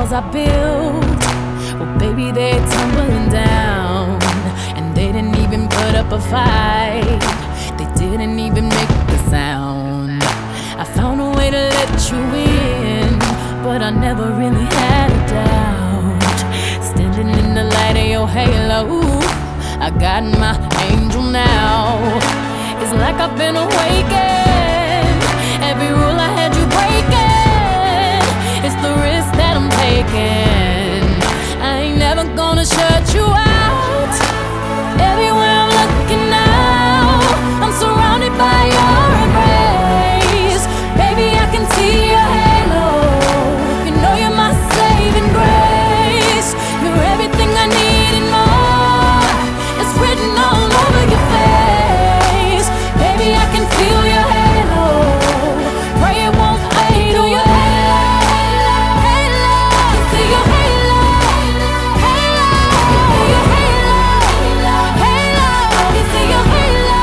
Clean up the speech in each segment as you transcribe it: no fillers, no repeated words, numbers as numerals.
walls I built, well, baby, they're tumbling down. And they didn't even put up a fight, they didn't even make a sound. I found a way to let you in, but I never really had a doubt. Standing in the light of your halo, I got my angel now. It's like I've been awakened. Every rule I had you breaking, it's the risk that I'm taking. I ain't never gonna shut you out. Everywhere I'm looking now, I'm surrounded by your embrace. Baby, I can see your halo. You know you're my saving grace. You're everything I need and more. It's written all over your face. Baby, I can feel your halo. Pray it won't fade away. See your halo. See your halo.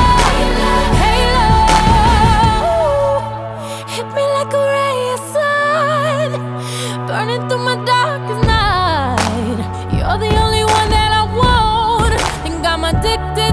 Hit me like a ray of sun, burning through my darkest night. You're the only one that I want, think I'm addicted.